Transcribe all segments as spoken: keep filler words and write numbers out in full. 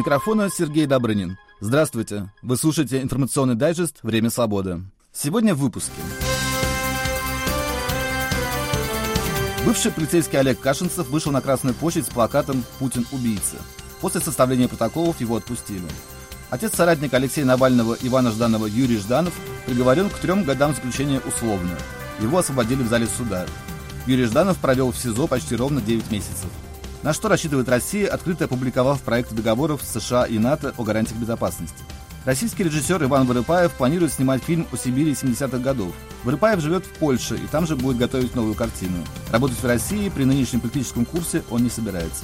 микрофона Сергей Добрынин. Здравствуйте. Вы слушаете информационный дайджест «Время свободы». Сегодня в выпуске. Бывший полицейский Олег Кашинцев вышел на Красную площадь с плакатом «Путин убийца». После составления протоколов его отпустили. Отец соратника Алексея Навального Ивана Жданова Юрий Жданов приговорен к трем годам заключения условно. Его освободили в зале суда. Юрий Жданов провел в СИЗО почти ровно девять месяцев. На что рассчитывает Россия, открыто опубликовав проекты договоров с США и НАТО о гарантиях безопасности. Российский режиссер Иван Вырыпаев планирует снимать фильм о Сибири семидесятых годов. Вырыпаев живет в Польше и там же будет готовить новую картину. Работать в России при нынешнем политическом курсе он не собирается.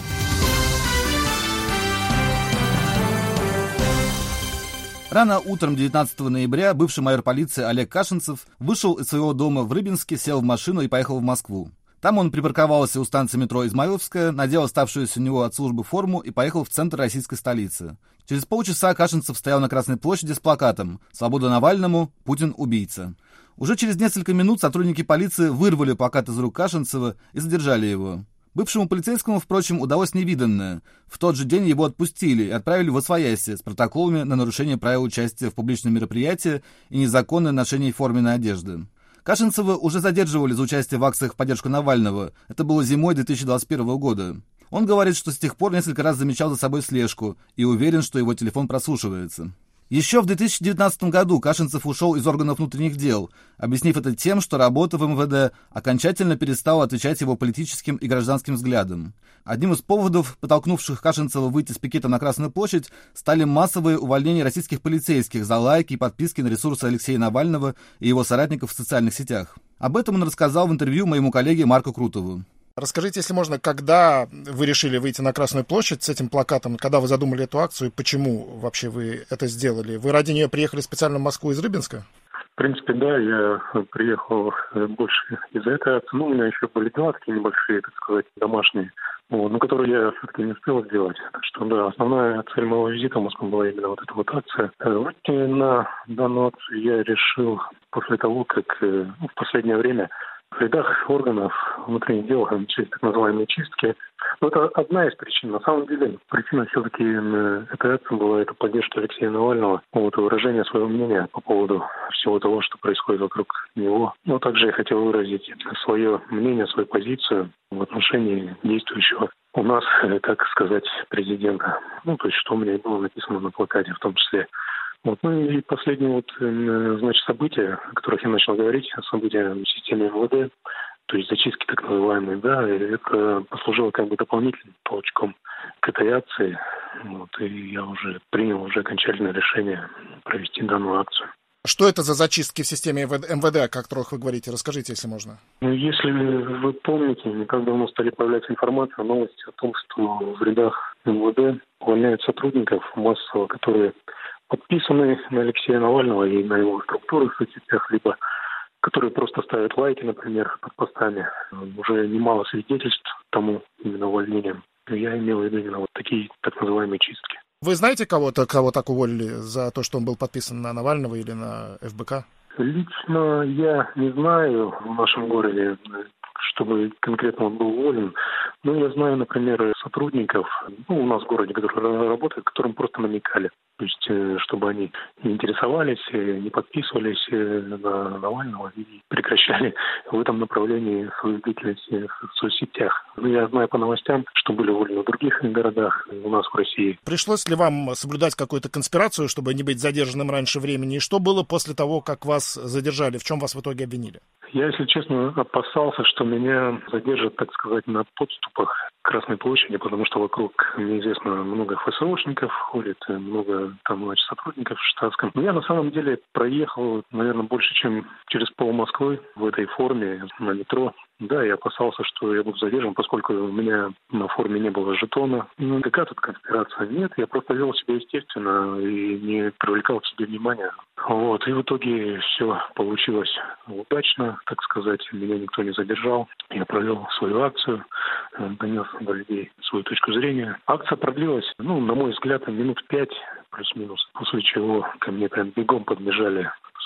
Рано утром девятнадцатого ноября бывший майор полиции Олег Кашинцев вышел из своего дома в Рыбинске, сел в машину и поехал в Москву. Там он припарковался у станции метро Измайловская, надел оставшуюся у него от службы форму и поехал в центр российской столицы. Через полчаса Кашинцев стоял на Красной площади с плакатом «Свобода Навальному, Путин убийца». Уже через несколько минут сотрудники полиции вырвали плакат из рук Кашинцева и задержали его. Бывшему полицейскому, впрочем, удалось невиданное. В тот же день его отпустили и отправили в освояси с протоколами на нарушение правил участия в публичном мероприятии и незаконное ношение форменной одежды. Кашинцева уже задерживали за участие в акциях в поддержку Навального. Это было зимой две тысячи двадцать первого года. Он говорит, что с тех пор несколько раз замечал за собой слежку и уверен, что его телефон прослушивается. Еще в две тысячи девятнадцатом году Кашинцев ушел из органов внутренних дел, объяснив это тем, что работа в эм вэ дэ окончательно перестала отвечать его политическим и гражданским взглядам. Одним из поводов, подтолкнувших Кашинцева выйти с пикетом на Красную площадь, стали массовые увольнения российских полицейских за лайки и подписки на ресурсы Алексея Навального и его соратников в социальных сетях. Об этом он рассказал в интервью моему коллеге Марку Крутову. Расскажите, если можно, когда вы решили выйти на Красную площадь с этим плакатом, когда вы задумали эту акцию и почему вообще вы это сделали? Вы ради нее приехали специально в Москву из Рыбинска? В принципе, да, я приехал больше из-за этой акции. Ну, у меня еще были дела такие небольшие, так сказать, домашние, вот, но которые я все-таки не успел сделать. Так что, да, основная цель моего визита в Москву была именно вот эта вот акция. Выйти на данную акцию я решил после того, как ну, в последнее время в рядах органов внутренних дел начались так называемые чистки. Но это одна из причин. На самом деле, причина все-таки этой акции была это поддержка Алексея Навального, вот, выражение своего мнения по поводу всего того, что происходит вокруг него. Но также я хотел выразить свое мнение, свою позицию в отношении действующего у нас, так сказать, президента. Ну, то есть, что у меня и было написано на плакате в том числе. Вот. Ну и последние вот, значит, события, о которых я начал говорить, события в системе эм вэ дэ, то есть зачистки так называемые, да, это послужило как бы дополнительным толчком к этой акции. Вот, и я уже принял уже окончательное решение провести данную акцию. Что это за зачистки в системе эм вэ дэ, о которых вы говорите? Расскажите, если можно. Ну, если вы помните, не так давно стали появляться информация, новости о том, что в рядах эм вэ дэ увольняют сотрудников массово, которые подписаны на Алексея Навального и на его структуры в соцсетях, либо которые просто ставят лайки, например, под постами. Уже немало свидетельств тому именно увольнениям. Я имел в виду именно вот такие так называемые чистки. Вы знаете кого-то, кого так уволили за то, что он был подписан на Навального или на эф бэ ка? Лично я не знаю в нашем городе, чтобы конкретно он был уволен. Но я знаю, например, сотрудников, ну, у нас в городе, которые работают, которым просто намекали. То есть, чтобы они не интересовались, не подписывались на Навального и прекращали в этом направлении свою деятельность в соцсетях. Но я знаю по новостям, что были уволены в других городах у нас в России. Пришлось ли вам соблюдать какую-то конспирацию, чтобы не быть задержанным раньше времени? И что было после того, как вас задержали? В чем вас в итоге обвинили? Я, если честно, опасался, что меня задержат, так сказать, на подступах к Красной площади, потому что вокруг, мне известно, много эф эс о-шников ходит, много там, значит, сотрудников в штатском. Но я на самом деле проехал, наверное, больше, чем через пол Москвы в этой форме на метро. Да, я опасался, что я буду задержан, поскольку у меня на форме не было жетона. Ну, какая тут конспирация? Нет, я просто вел себя естественно и не привлекал к себе внимания. Вот, и в итоге все получилось удачно, так сказать. Меня никто не задержал. Я провел свою акцию, донес до людей свою точку зрения. Акция продлилась, ну, на мой взгляд, минут пять плюс-минус, после чего ко мне прям бегом подбежали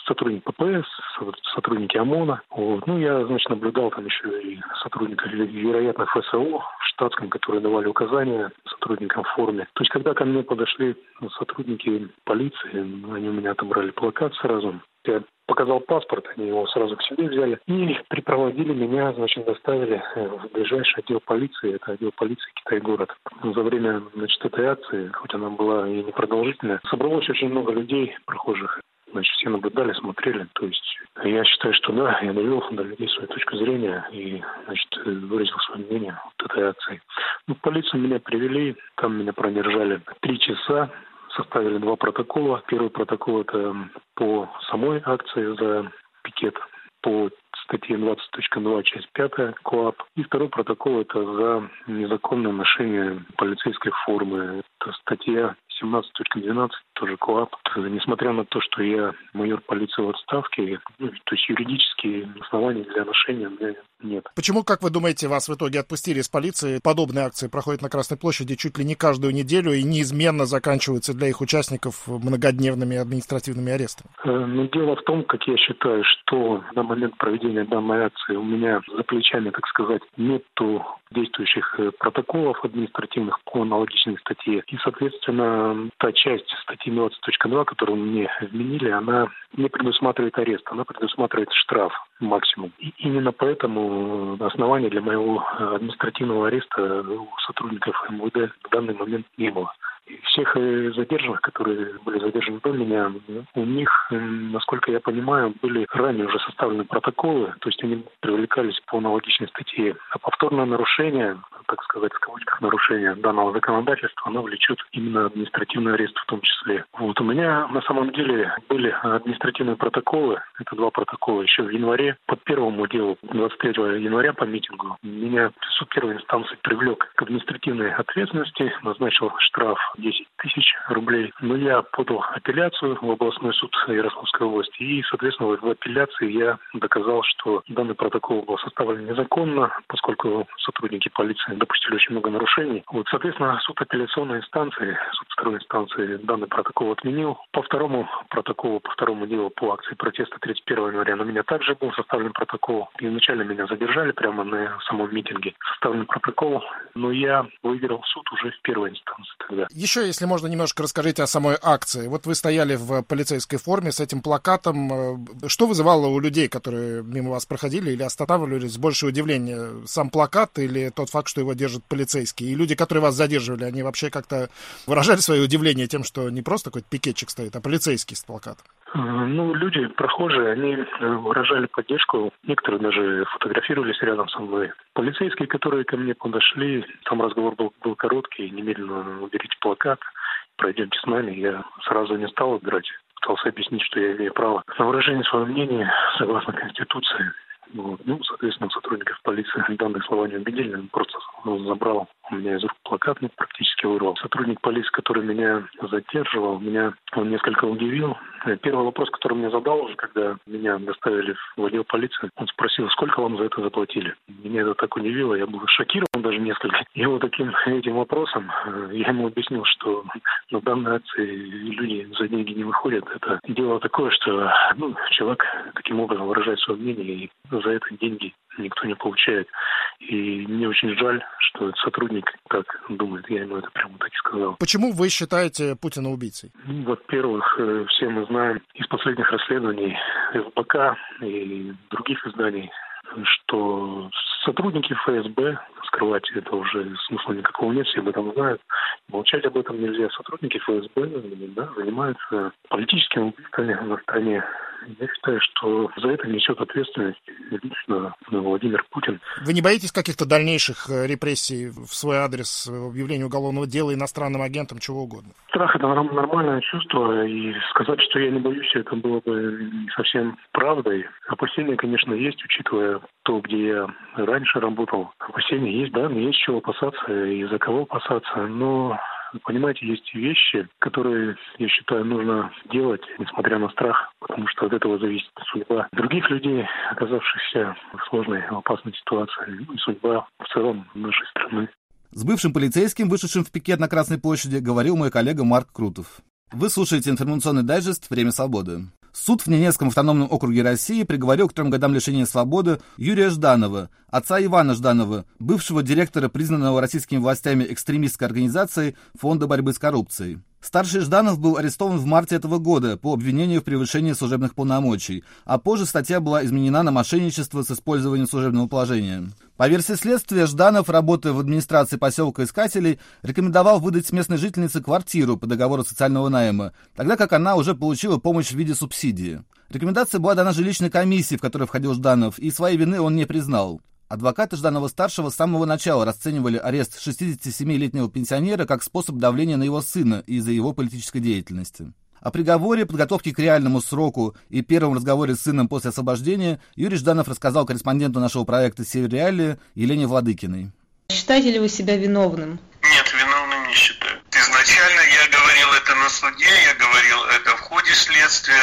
сотрудник ППС, сотрудники ОМОНа. Вот. Ну, я, значит, наблюдал там еще и сотрудников, вероятно, ФСО в штатском, которые давали указания сотрудникам в форме. То есть, когда ко мне подошли сотрудники полиции, они у меня отобрали плакат сразу. Я показал паспорт, они его сразу к себе взяли и припроводили меня, значит, доставили в ближайший отдел полиции, это отдел полиции Китай-город. За время, значит, этой акции, хоть она была и непродолжительная, собралось очень много людей, прохожих. Значит, все наблюдали, смотрели. То есть я считаю, что да, я довел до людей свою точку зрения и, значит, выразил свое мнение вот этой акции. Ну, в полицию меня привели, там меня продержали три часа. Составили два протокола. Первый протокол – это по самой акции за пикет, по статье двадцать точка два, часть пятая КоАП. И второй протокол – это за незаконное ношение полицейской формы. Это статья семнадцать точка двенадцать, тоже КоАП. Несмотря на то, что я майор полиции в отставке, ну, то есть юридические основания для ношения у меня нет. Почему, как вы думаете, вас в итоге отпустили из полиции? Подобные акции проходят на Красной площади чуть ли не каждую неделю и неизменно заканчиваются для их участников многодневными административными арестами. Но дело в том, как я считаю, что на момент проведения данной акции у меня за плечами, так сказать, нету действующих протоколов административных по аналогичной статье. И, соответственно, та часть статьи двадцать точка два, которую мне вменили, она не предусматривает арест, она предусматривает штраф максимум. И именно поэтому основания для моего административного ареста у сотрудников МВД в данный момент не было. Всех задержанных, которые были задержаны до меня, у них, насколько я понимаю, были ранее уже составлены протоколы, то есть они привлекались по аналогичной статье. А повторное нарушение, так сказать, в кавычках нарушение данного законодательства, оно влечет именно административный арест в том числе. Вот у меня на самом деле были административные протоколы, это два протокола еще в январе. По первому делу, двадцать третьего января по митингу, меня суд первой инстанции привлек к административной ответственности, назначил штраф десять тысяч рублей. Но я подал апелляцию в областной суд Ярославской области. И, соответственно, в апелляции я доказал, что данный протокол был составлен незаконно, поскольку сотрудники полиции допустили очень много нарушений. Вот, соответственно, суд апелляционной инстанции, суд второй инстанции данный протокол отменил. По второму протоколу, по второму делу по акции протеста тридцать первого января на меня также был составлен протокол. И вначале меня задержали прямо на самом митинге. Составлен протокол, но я выиграл суд уже в первой инстанции тогда. Еще, если можно, немножко расскажите о самой акции. Вот вы стояли в полицейской форме с этим плакатом. Что вызывало у людей, которые мимо вас проходили или останавливались, больше удивления? Сам плакат или тот факт, что его держат полицейские? И люди, которые вас задерживали, они вообще как-то выражали свое удивление тем, что не просто какой-то пикетчик стоит, а полицейский с плакатом? Ну, люди, прохожие, они выражали поддержку. Некоторые даже фотографировались рядом со мной. Полицейские, которые ко мне подошли, там разговор был, был короткий, немедленно уберите плакат, пройдемте с нами. Я сразу не стал убирать, пытался объяснить, что я имею право на выражение своего мнения согласно Конституции. Вот. Ну, соответственно, сотрудников полиции данные слова не убедили, он просто забрал у меня из рук плакат, ну, практически вырвал. Сотрудник полиции, который меня задерживал, меня он несколько удивил. Первый вопрос, который он мне задал уже, когда меня доставили в отдел полиции, он спросил, сколько вам за это заплатили. Меня это так удивило, я был шокирован даже несколько. И вот таким этим вопросом я ему объяснил, что на данной акции люди за деньги не выходят. Это дело такое, что ну, человек таким образом выражает свое мнение, и за это деньги никто не получает. И мне очень жаль, что этот сотрудник так думает. Я ему это прямо так и сказал. Почему вы считаете Путина убийцей? Ну, во-первых, все мы знаем из последних расследований ФБК и других изданий, что сотрудники ФСБ, скрывать это уже смысла никакого нет, все об этом знают, молчать об этом нельзя. Сотрудники ФСБ да, занимаются политическими убийствами на стране. Я считаю, что за это несет ответственность лично Владимир Путин. Вы не боитесь каких-то дальнейших репрессий в свой адрес, объявления уголовного дела иностранным агентам, чего угодно? Страх – это нормальное чувство, и сказать, что я не боюсь, это было бы не совсем правдой. Опасения, конечно, есть, учитывая то, где я раньше работал. Опасения есть, да, но есть чего опасаться и за кого опасаться, но... Понимаете, есть вещи, которые, я считаю, нужно делать, несмотря на страх, потому что от этого зависит судьба других людей, оказавшихся в сложной, опасной ситуации, и судьба в целом нашей страны. С бывшим полицейским, вышедшим в пикет на Красной площади, говорил мой коллега Марк Крутов. Вы слушаете информационный дайджест «Время свободы». Суд в Ненецком автономном округе России приговорил к трем годам лишения свободы Юрия Жданова, отца Ивана Жданова, бывшего директора признанного российскими властями экстремистской организации Фонда борьбы с коррупцией. Старший Жданов был арестован в марте этого года по обвинению в превышении служебных полномочий, а позже статья была изменена на мошенничество с использованием служебного положения. По версии следствия, Жданов, работая в администрации поселка Искателей, рекомендовал выдать местной жительнице квартиру по договору социального найма, тогда как она уже получила помощь в виде субсидии. Рекомендация была дана жилищной комиссии, в которой входил Жданов, и своей вины он не признал. Адвокаты Жданова-старшего с самого начала расценивали арест шестидесятисемилетнего пенсионера как способ давления на его сына из-за его политической деятельности. О приговоре, подготовке к реальному сроку и первом разговоре с сыном после освобождения Юрий Жданов рассказал корреспонденту нашего проекта «Север Реалии» Елене Владыкиной. Считаете ли вы себя виновным? Нет, виновным не считаю. Изначально я говорил это на суде, я говорил это в ходе следствия.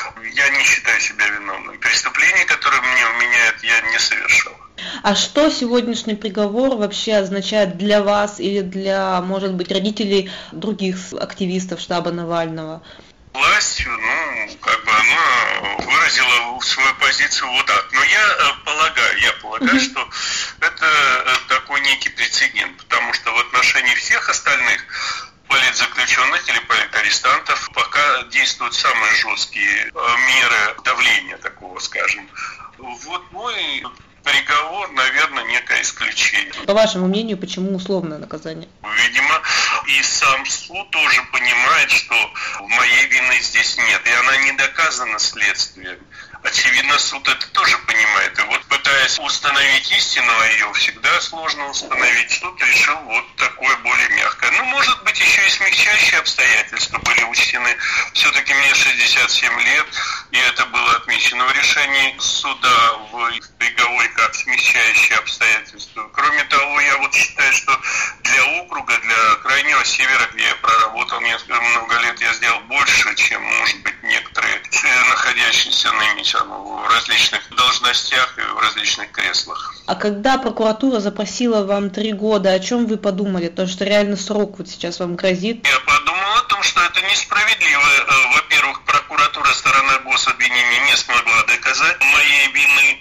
Я не считаю себя виновным. Преступление, которое мне вменяют, я не совершал. А что сегодняшний приговор вообще означает для вас или для, может быть, родителей других активистов штаба Навального? Власть, ну, как бы она выразила свою позицию вот так. Но я полагаю, я полагаю, mm-hmm. что это такой некий прецедент, потому что в отношении всех остальных политзаключенных или политарестантов пока действуют самые жесткие меры давления такого, скажем. Вот мой приговор, наверное, некое исключение. По вашему мнению, почему условное наказание? Видимо, и сам суд тоже понимает, что моей вины здесь нет, и она не доказана следствием. Очевидно, суд это тоже понимает. И вот, пытаясь установить истину, а ее всегда сложно установить, суд решил вот такое более мягкое. Ну, может быть, еще и смягчающие обстоятельства были учтены. Все-таки мне шестьдесят семь лет, и это было отмечено в решении суда в приговоре как смягчающие обстоятельства. Кроме того, я вот считаю, что для округа, для крайнего севера, где я проработал несколько много лет, я сделал больше, чем, может быть, некоторые, находящиеся нынче в различных должностях и в различных креслах. А когда прокуратура запросила вам три года, о чем вы подумали? То, что реально срок вот сейчас вам грозит? Я подумал о том, что это несправедливо. Во-первых, прокуратура, сторона гособвинения не смогла доказать моей вины.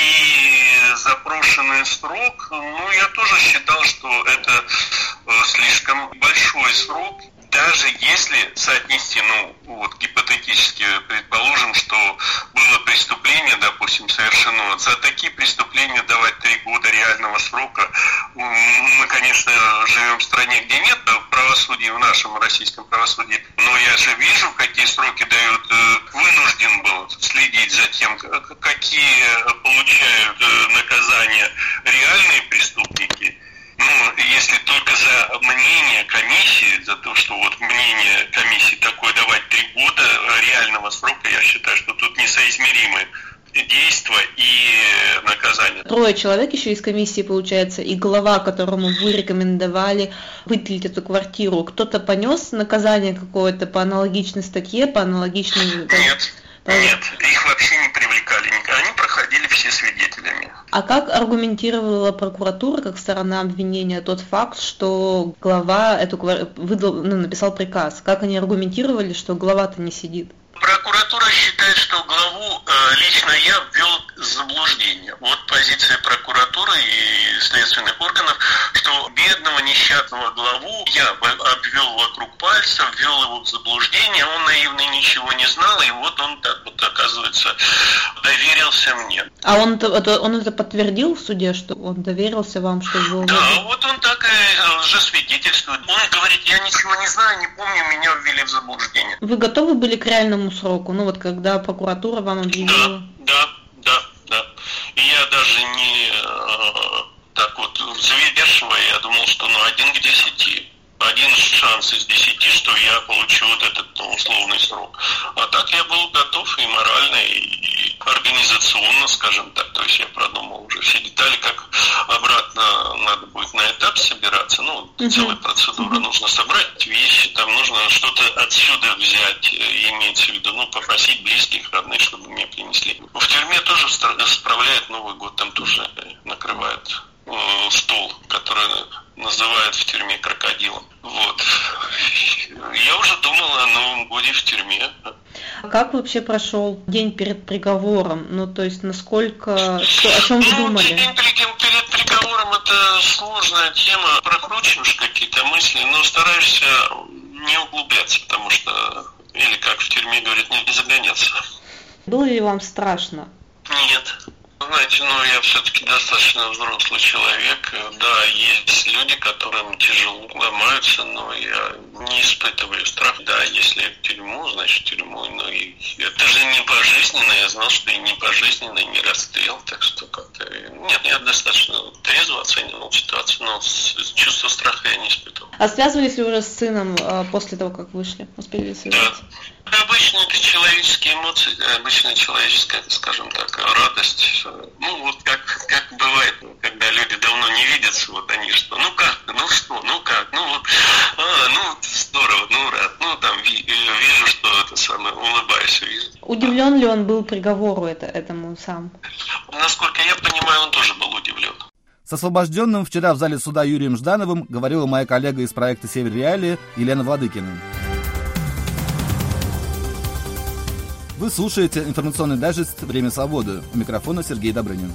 И запрошенный срок, ну, я тоже считал, что это слишком большой срок. Даже если соотнести, ну, вот гипотетически предположим, что было преступление, допустим, совершено, за такие преступления давать три года реального срока, мы, конечно, живем в стране, где нет правосудия, в нашем российском правосудии, но я же вижу, какие сроки дают, вынужден был следить за тем, какие получают наказания реальные преступники. Ну, если только за мнение комиссии, за то, что вот мнение комиссии такое давать три года реального срока, я считаю, что тут несоизмеримы действия и наказания. Трое человек еще из комиссии, получается, и глава, которому вы рекомендовали выделить эту квартиру, кто-то понес наказание какое-то по аналогичной статье, по аналогичной... Нет. Нет, их вообще не привлекали, они проходили все свидетелями. А как аргументировала прокуратура, как сторона обвинения, тот факт, что глава эту выдал, ну, написал приказ? Как они аргументировали, что глава-то не сидит? Прокуратура считает, что главу э, лично я ввел в заблуждение. Вот позиция прокуратуры и следственных органов, что бедного несчастного главу я обвел вокруг пальца, ввел его в заблуждение, он наивный ничего не знал, и вот он так вот, оказывается, доверился мне. А он это, он это подтвердил в суде, что он доверился вам, что его... Да, вот он так и лжесвидетельствует. Он говорит, я ничего не знаю, не помню, меня ввели в заблуждение. Вы готовы были к реальному сроку? Ну вот когда прокуратура вам объявила... Да, да, да, да. И я даже не э, так вот взвешивая, я думал, что ну один к десяти. Один шанс из десяти, что я получу вот этот ну, условный срок. А так я был готов и морально, и организационно, скажем так. То есть я продумал уже все детали, как обратно надо будет на этап собираться. Ну, uh-huh. целая процедура. Uh-huh. Нужно собрать вещи, там нужно что-то отсюда взять, имеется в виду, ну, попросить близких, родных, чтобы мне принесли. В тюрьме тоже справляют Новый год, там тоже накрывают э, стол, который называют в тюрьме крокодилом. Вот. Я уже думал о Новом годе в тюрьме. как вообще прошел день перед приговором? Ну, то есть, насколько, что, о чем вы ну, думали? День перед приговором – это сложная тема. Прокручиваешь какие-то мысли, но стараешься не углубляться, потому что, или как в тюрьме говорят, не загоняться. Было ли вам страшно? Нет. Знаете, ну я все-таки достаточно взрослый человек. Да, есть люди, которым тяжело ломаются, но я не испытываю страх. Да, если в тюрьму, значит в тюрьму. Но и это же не пожизненно. Я знал, что и не пожизненно, и не расстрел. Так что как-то... Нет, я достаточно трезво оценивал ситуацию, но чувство страха я не испытывал. А связывались ли уже с сыном после того, как вышли? Успели ли связаться? Да. Обычные человеческие эмоции, обычная человеческая, скажем так, радость. Ну, вот как, как бывает, когда люди давно не видятся, вот они что, ну как, ну что, ну как, ну вот, а, ну здорово, ну рад, ну там вижу, что это самое, улыбаюсь. Вижу. Удивлен ли он был приговору это, этому сам? Насколько я понимаю, он тоже был удивлен. С освобожденным вчера в зале суда Юрием Ждановым говорила моя коллега из проекта «Север Реалии» Елена Владыкина. Вы слушаете информационный дайджест «Время свободы». У микрофона Сергей Добрынин.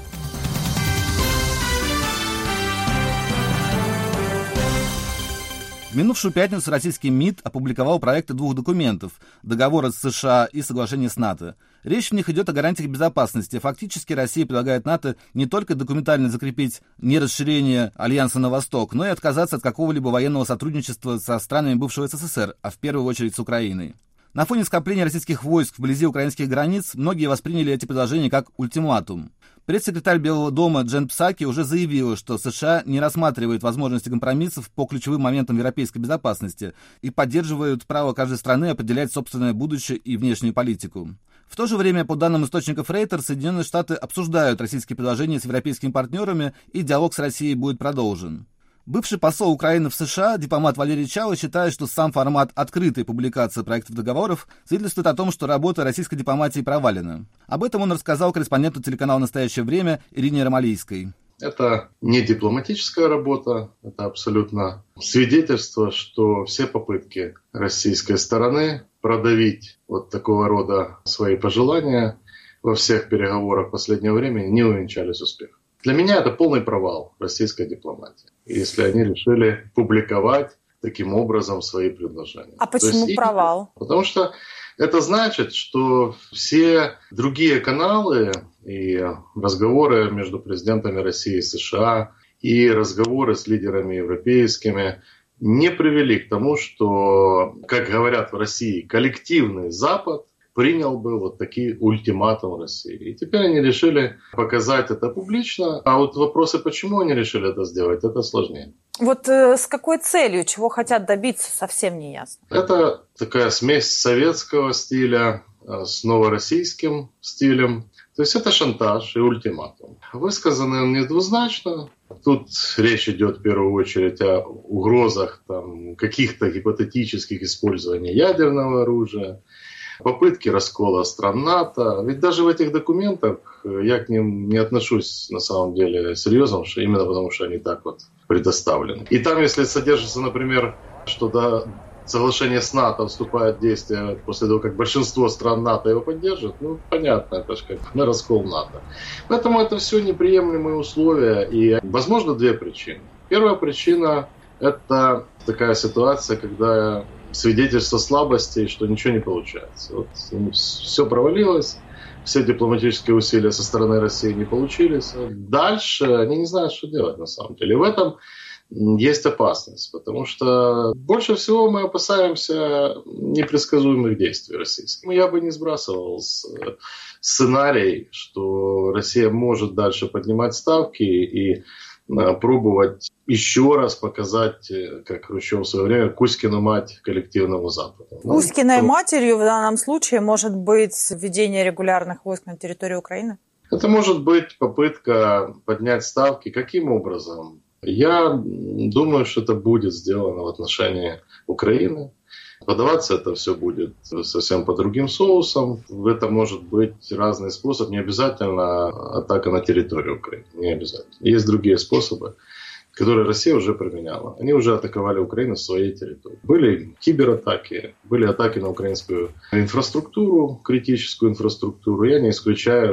В минувшую пятницу российский МИД опубликовал проекты двух документов – договора с США и соглашения с НАТО. Речь в них идет о гарантиях безопасности. Фактически Россия предлагает НАТО не только документально закрепить нерасширение Альянса на восток, но и отказаться от какого-либо военного сотрудничества со странами бывшего СССР, а в первую очередь с Украиной. На фоне скопления российских войск вблизи украинских границ многие восприняли эти предложения как ультиматум. Пресс-секретарь Белого дома Джен Псаки уже заявила, что США не рассматривают возможности компромиссов по ключевым моментам европейской безопасности и поддерживают право каждой страны определять собственное будущее и внешнюю политику. В то же время, по данным источников Reuters, Соединенные Штаты обсуждают российские предложения с европейскими партнерами, и диалог с Россией будет продолжен. Бывший посол Украины в США, дипломат Валерий Чало, считает, что сам формат открытой публикации проектов договоров свидетельствует о том, что работа российской дипломатии провалена. Об этом он рассказал корреспонденту телеканала «Настоящее время» Ирине Ромалийской. Это не дипломатическая работа, это абсолютно свидетельство, что все попытки российской стороны продавить вот такого рода свои пожелания во всех переговорах в последнее время не увенчались успехом. Для меня это полный провал российской дипломатии, если они решили публиковать таким образом свои предложения. А почему есть, провал? Потому что это значит, что все другие каналы и разговоры между президентами России и США, и разговоры с лидерами европейскими не привели к тому, что, как говорят в России, коллективный Запад принял бы вот такие ультиматумы России. И теперь они решили показать это публично. А вот вопросы, почему они решили это сделать, это сложнее. Вот э, с какой целью, чего хотят добиться, совсем не ясно. Это такая смесь советского стиля с новороссийским стилем. То есть это шантаж и ультиматум. Высказанный он недвузначно. Тут речь идет в первую очередь о угрозах там, каких-то гипотетических использований ядерного оружия, попытки раскола стран НАТО. Ведь даже в этих документах я к ним не отношусь на самом деле серьезно, именно потому что они так вот предоставлены. И там, если содержится, например, что до соглашение с НАТО вступает в действие после того, как большинство стран НАТО его поддержит, ну, понятно, это же как на раскол НАТО. Поэтому это все неприемлемые условия. И, возможно, две причины. Первая причина – это такая ситуация, когда свидетельство слабости, что ничего не получается. Вот все провалилось, все дипломатические усилия со стороны России не получились. Дальше они не знают, что делать на самом деле. И в этом есть опасность, потому что больше всего мы опасаемся непредсказуемых действий российских. Я бы не сбрасывал сценарий, что Россия может дальше поднимать ставки и пробовать еще раз показать, как Хрущев в свое время, Кузькину мать коллективному Западу. Кузькиной ну, матерью в данном случае может быть введение регулярных войск на территории Украины? Это может быть попытка поднять ставки. Каким образом? Я думаю, что это будет сделано в отношении Украины. Подаваться это все будет совсем по другим соусам. Это может быть разный способ. Не обязательно атака на территорию Украины. Не обязательно. Есть другие способы, которые Россия уже применяла. Они уже атаковали Украину в своей территории. Были кибератаки, были атаки на украинскую инфраструктуру, критическую инфраструктуру. Я не исключаю,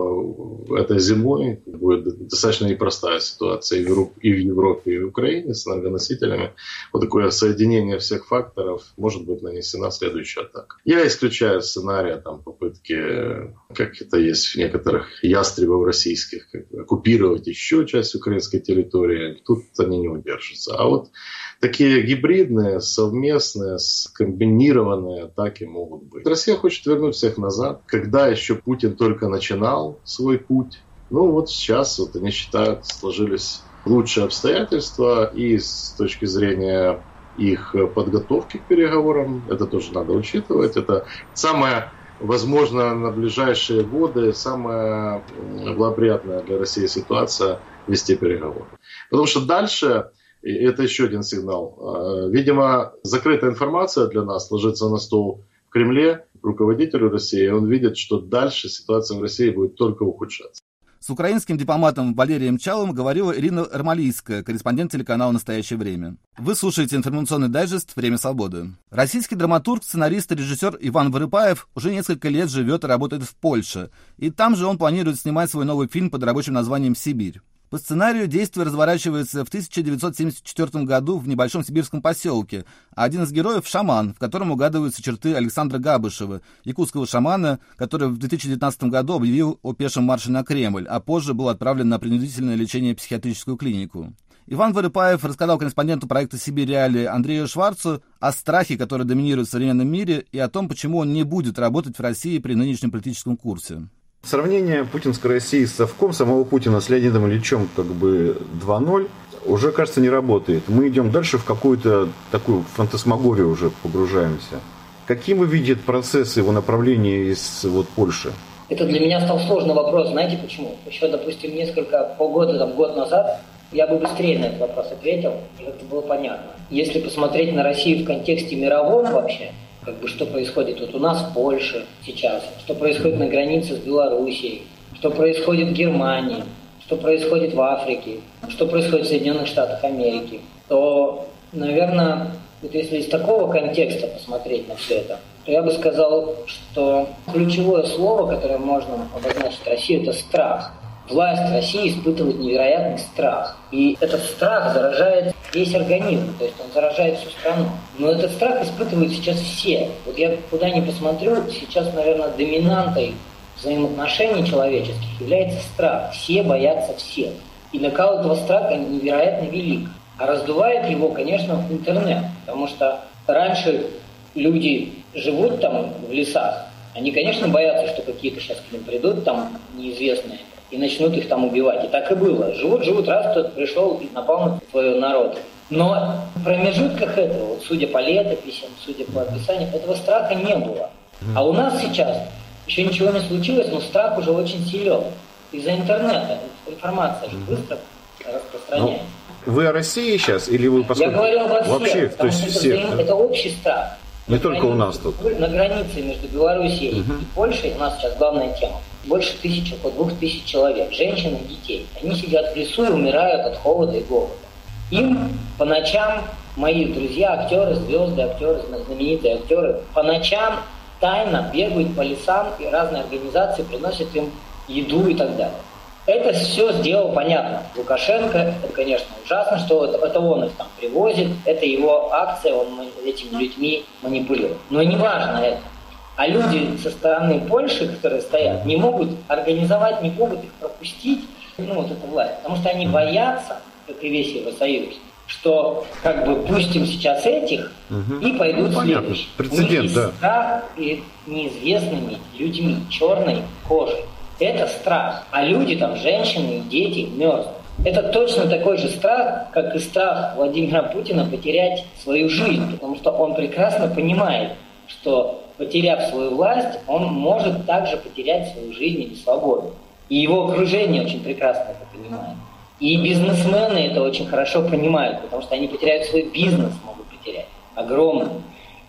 что этой зимой будет достаточно непростая ситуация и в Европе, и в Украине с энергоносителями. Вот такое соединение всех факторов, может быть нанесена следующая атака. Я исключаю сценария там, попытки, как это есть в некоторых ястребов российских, оккупировать еще часть украинской территории. Тут они не удержатся. А вот такие гибридные, совместные, скомбинированные атаки могут быть. Россия хочет вернуть всех назад. Когда еще Путин только начинал свой путь, ну вот сейчас вот они считают, сложились лучшие обстоятельства и с точки зрения их подготовки к переговорам, это тоже надо учитывать. Это самое, возможно, на ближайшие годы самая благоприятная для России ситуация вести переговоры. Потому что дальше, и это еще один сигнал, видимо, закрытая информация для нас ложится на стол в Кремле, руководителю России, и он видит, что дальше ситуация в России будет только ухудшаться. С украинским дипломатом Валерием Чалым говорила Ирина Армалийская, корреспондент телеканала «Настоящее время». Вы слушаете информационный дайджест «Время свободы». Российский драматург, сценарист и режиссер Иван Вырыпаев уже несколько лет живет и работает в Польше. И там же он планирует снимать свой новый фильм под рабочим названием «Сибирь». По сценарию действие разворачивается в тысяча девятьсот семьдесят четвёртом году в небольшом сибирском поселке, а один из героев – шаман, в котором угадываются черты Александра Габышева, якутского шамана, который в две тысячи девятнадцатом году объявил о пешем марше на Кремль, а позже был отправлен на принудительное лечение в психиатрическую клинику. Иван Вырыпаев рассказал корреспонденту проекта «Сибирь Реалии» Андрею Шварцу о страхе, который доминирует в современном мире, и о том, почему он не будет работать в России при нынешнем политическом курсе. Сравнение путинской России с совком самого Путина с Леонидом Ильичем как бы два ноль уже, кажется, не работает. Мы идем дальше в какую-то такую фантасмагорию уже погружаемся. Каким вы видите процесс его направления из вот, Польши? Это для меня стал сложный вопрос. Знаете почему? Еще, допустим, несколько, полгода, там, год назад я бы быстрее на этот вопрос ответил, и как-то было понятно. Если посмотреть на Россию в контексте мировом вообще, как бы что происходит вот у нас в Польше сейчас, что происходит на границе с Белоруссией, что происходит в Германии, что происходит в Африке, что происходит в Соединенных Штатах Америки, то, наверное, вот если из такого контекста посмотреть на все это, то я бы сказал, что ключевое слово, которое можно обозначить Россию, это страх. Власть России испытывает невероятный страх. И этот страх заражает весь организм, то есть он заражает всю страну. Но этот страх испытывают сейчас все. Вот я куда ни посмотрю, сейчас, наверное, доминантой взаимоотношений человеческих является страх. Все боятся всех. И накал этого страха невероятно велик. А раздувает его, конечно, интернет. Потому что раньше люди живут там в лесах. Они, конечно, боятся, что какие-то сейчас к ним придут там неизвестные и начнут их там убивать. И так и было. Живут, живут, раз кто-то пришел и напал на свой народ. Но в промежутках этого, вот, судя по летописям, судя по описанию, этого страха не было. А у нас сейчас еще ничего не случилось, но страх уже очень силен. Из-за интернета информация же быстро распространяется. Ну, вы о России сейчас или вы поскольку... Я говорю обо всех, вообще, то есть это, всех, это, да? это общий страх. Не на только границе, у нас тут. На границе между Белоруссией угу. и Польшей у нас сейчас главная тема. Больше тысячи, около двух тысяч человек, женщин и детей. Они сидят в лесу и умирают от холода и голода. Им по ночам мои друзья, актеры, звезды, актеры, знаменитые актеры, по ночам тайно бегают по лесам, и разные организации приносят им еду и так далее. Это все сделал, понятно, Лукашенко. Это, конечно, ужасно, что это, это он их там привозит, это его акция, он этими людьми манипулирует. Но не важно это. А люди со стороны Польши, которые стоят, не могут организовать, не могут их пропустить, ну, вот эту власть, потому что они боятся, как и весь Евросоюз, что как бы пустим сейчас этих угу. и пойдут ну, следующие. Прецедент, да. Страх перед неизвестными людьми, черной кожей. Это страх. А люди, там, женщины и дети мерзнут. Это точно такой же страх, как и страх Владимира Путина потерять свою жизнь, потому что он прекрасно понимает, что, потеряв свою власть, он может также потерять свою жизнь или свободу. И его окружение очень прекрасно это понимает. И бизнесмены это очень хорошо понимают, потому что они потеряют свой бизнес, могут потерять. Огромный.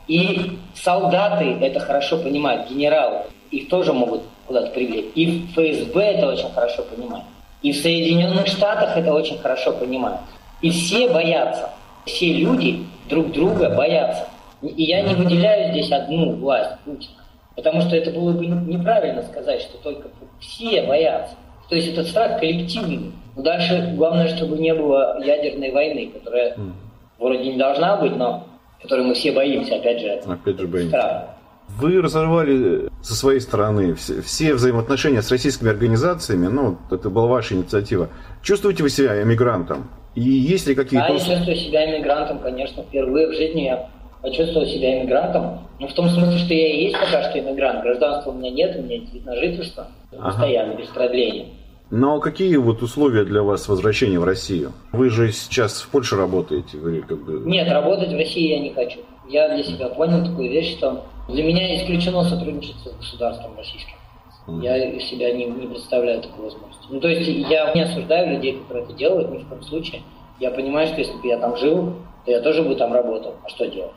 И солдаты это хорошо понимают, генералы. Их тоже могут куда-то привлечь. И в ФСБ это очень хорошо понимают. И в Соединенных Штатах это очень хорошо понимают. И все боятся. Все люди друг друга боятся. И я не выделяю здесь одну власть, Путина. Потому что это было бы неправильно сказать, что только все боятся. То есть этот страх коллективный. Но дальше главное, чтобы не было ядерной войны, которая вроде не должна быть, но которой мы все боимся, опять же, опять же боимся. Страх. Вы разорвали со своей стороны все, все взаимоотношения с российскими организациями, ну, это была ваша инициатива. Чувствуете вы себя эмигрантом? И есть ли какие-то... Да, я чувствую себя эмигрантом, конечно. Впервые в жизни я почувствовал себя эмигрантом. Но в том смысле, что я и есть пока что эмигрант. Гражданства у меня нет, у меня есть вид на жительство. Ага. Постоянно, без продления. Но какие вот условия для вас возвращения в Россию? Вы же сейчас в Польше работаете. Вы как бы... Нет, работать в России я не хочу. Я для себя понял такую вещь, что для меня исключено сотрудничество с государством российским. Mm. Я себя не, не представляю такой возможности. Ну, то есть я не осуждаю людей, которые это делают, ни в коем случае. Я понимаю, что если бы я там жил, то я тоже бы там работал. А что делать?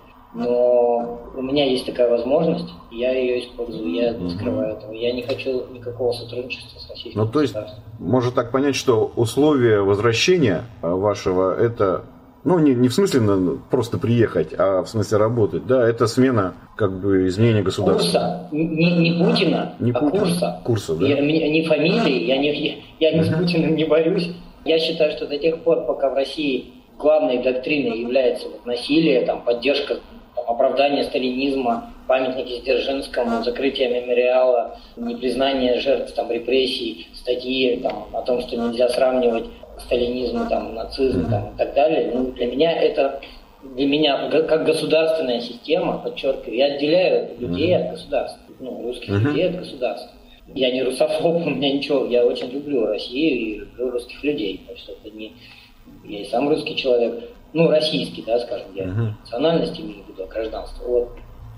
Но у меня есть такая возможность, и я ее использую, я не скрываю этого. Я не хочу никакого сотрудничества с российским ну, то есть, можно так понять, что условия возвращения вашего, это, ну, не, не в смысле просто приехать, а в смысле работать, да, это смена, как бы, изменения государства. Курса, не, не Путина, не а Путина. курса. Курса, да. Я, не фамилии, я, не, я не с Путиным не борюсь. Я считаю, что до тех пор, пока в России главной доктриной является вот, насилие, там, поддержка, там, оправдание сталинизма, памятники Дзержинскому, закрытие мемориала, непризнание жертв там, репрессий, статьи там, о том, что нельзя сравнивать сталинизм, там, нацизм там, и так далее. Ну, для меня это, для меня как государственная система, подчеркиваю, я отделяю людей от государства, ну, русских uh-huh. людей от государства. Я не русофоб, у меня ничего, я очень люблю Россию и люблю русских людей, потому что это не... Я и сам русский человек, ну, российский, да, скажем, я uh-huh. национальности имею в виду, а гражданство, вот.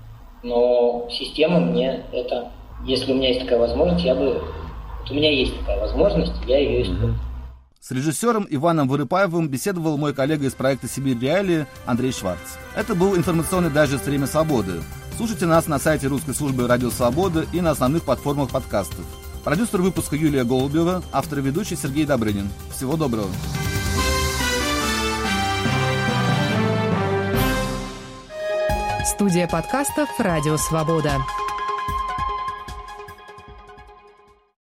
Но система мне это... Если у меня есть такая возможность, я бы... Вот у меня есть такая возможность, я ее использую. Uh-huh. С режиссером Иваном Вырыпаевым беседовал мой коллега из проекта «Сибирь Реалии» Андрей Шварц. Это был информационный дайджест «Время свободы». Слушайте нас на сайте русской службы «Радио Свобода» и на основных платформах подкастов. Продюсер выпуска Юлия Голубева, автор и ведущий Сергей Добрынин. Всего доброго. Студия подкастов «Радио Свобода».